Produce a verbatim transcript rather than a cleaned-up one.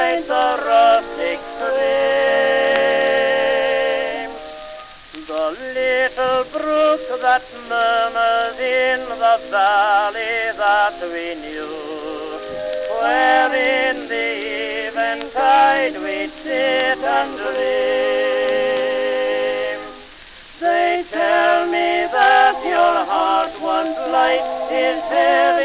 beside the rustic stream. The little brook that murmurs in the valley that we knew, where in the eventide we'd sit and dream. They tell me that your heart once light is heaven.